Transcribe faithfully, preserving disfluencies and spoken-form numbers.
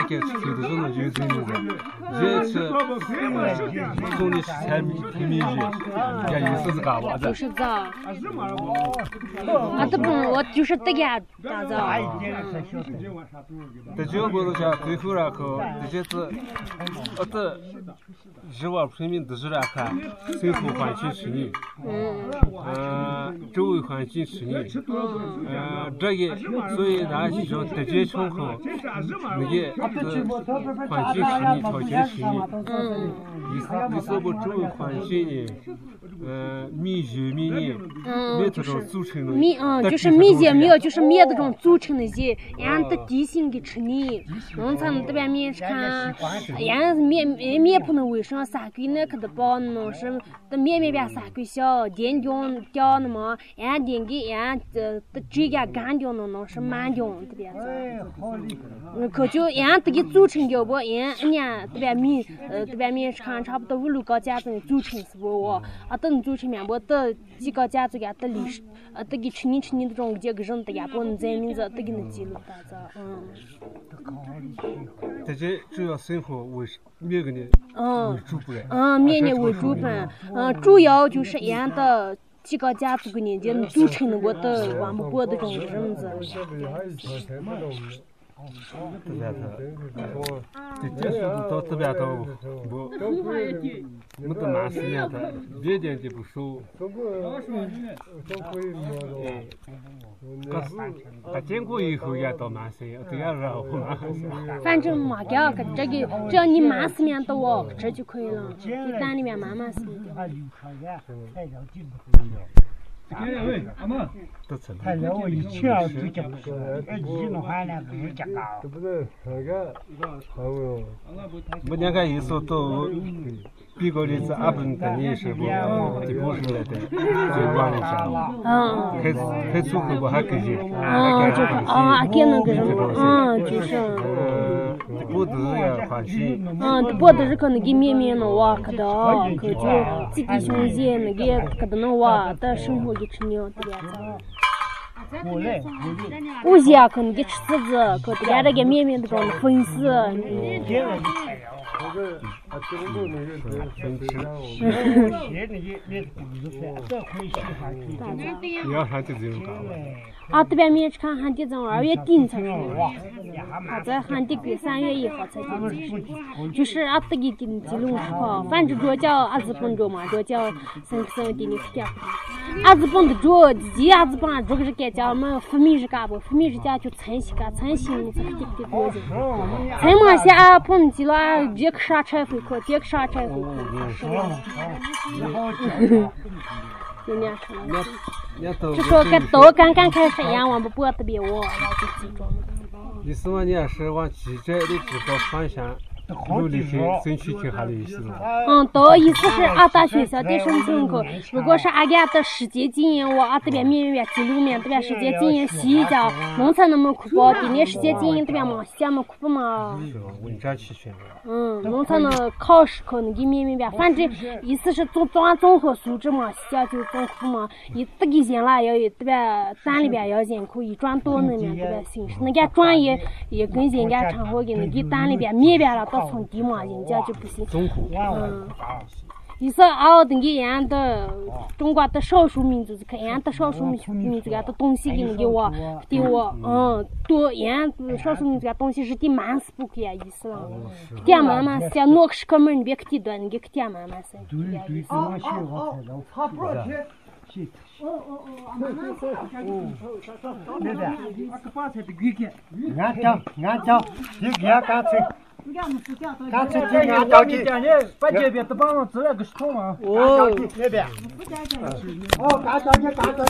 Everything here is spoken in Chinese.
给出的这种就是那个，这是从你才平民区，也意思是干嘛的？ 就是这，啊，这不我就是这个打造。 这结果是讲最后然后这些是，呃，这日瓦平民都是来看生活环境是你，嗯，周围环境是你，嗯，这个所以咱其中这些情况，那个是环境是你，条件是你，嗯，你是你是不周围环境呢？呃，米酒米呢，米这种组成的， 米嗯，就是米些米，就是米这种组成的些，俺的地形给吃你，农村这边面看，俺面面不能为啥三个那可的包呢？是的面面边三个小，点掉掉那么，俺点给俺这的这个干掉呢，能是慢掉这边子。可就俺这个组成掉不？俺俺这边米呃这边面看差不多五六个家子组成是不？啊，等组成面不的几个家子呀的历史，呃，这个吃你吃你这种这个人的呀，不能在名字这个能记录大着，嗯。 这些主要生活为面个呢？ 嗯。 为主不嘞？ 嗯，面呢为主本，嗯，主要就是俺的。几个家族个年纪组成的我的玩不过的这种人子。 这边头，这结束到这边头，我没得蛮时间的，别点就不收。可是，他经过以后也到蛮些，这样让我蛮些。 反正嘛，这个这个，只要你满四面到我这就可以了，给蛋里面满满是的。 他让我一去啊，就讲不说，哎，一弄完了不是讲高。 这不是那个，好哟。 我两个意思都，比个例子，俺们等你是不，地不是来的，就管了下。 嗯。 开开出口我还给你。 嗯，这个啊，给那个人，嗯，就是。 嗯，不都是要欢喜。 嗯，不都是可能给面面的哇，可的，可就自己兄弟那个可的那哇的生活给吃牛这样子。有些可能给吃柿子，可这边那个面面这种粉丝。 你要还就这种搞。 啊，这边面看旱地从二月底才收，他在旱地给三月一号才进去，就是啊这个定记录是靠，反正主叫阿子本着嘛，主叫生生的你看，阿子本的主，一阿子本这个是该叫我们分米是干不？分米是叫就晨曦干，晨曦你才给给多的，晨嘛些啊碰见了，别个啥柴回可，别个啥柴回可，是吧？有年成了。就说跟都刚刚开始养，我们不特别我，就集中。 你是我年是往记者的这个方向努力去争取听下的意思了。 嗯，都意思是俺大学校的申请口，如果是俺家的世界经验，我俺这边面面记录面这边世界经验洗一下，农村那么苦包的，那世界经验这边嘛，下么苦不嘛？ 是吧？稳占齐全。 嗯，农村的考试考那个面面边，反正意思是综综综合素质嘛，下就综合嘛，一这个人啦要这边山里边要人口一转多那面这边形式，那个专业也跟人家常好跟那个山里边面边了。到从地嘛，人家就不行。嗯，意思啊，那个俺的中国的少数民族，看俺的少数民族俺的东西给那个我，给我，嗯，多俺少数民族俺东西是的满是不给意思了。点慢慢些，那个是哥们儿，你别去地段，你给点慢慢些。 对对，我学我才能。差不多去。哦哦哦，慢慢说。哦，那个，俺个把菜的给给。俺讲，俺讲，你给俺干脆。干脆这俺讲的，把这边都帮我做了个什么？哦，那边。哦，干讲的，干讲的。